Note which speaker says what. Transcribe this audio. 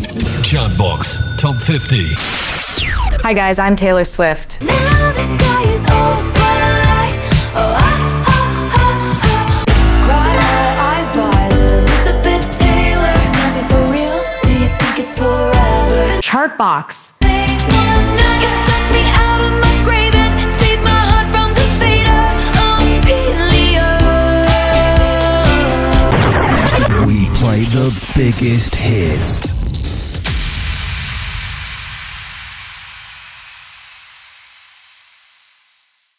Speaker 1: Chartbox Top 50.
Speaker 2: Hi guys, I'm Taylor Swift.
Speaker 3: Now the sky is open. Cry my eyes violet. Elizabeth Taylor. Tell me for real, do you think it's forever?
Speaker 2: Chartbox.
Speaker 3: You took me out of my grave and saved my heart from the fate of Ophelia.
Speaker 4: We play the biggest hits.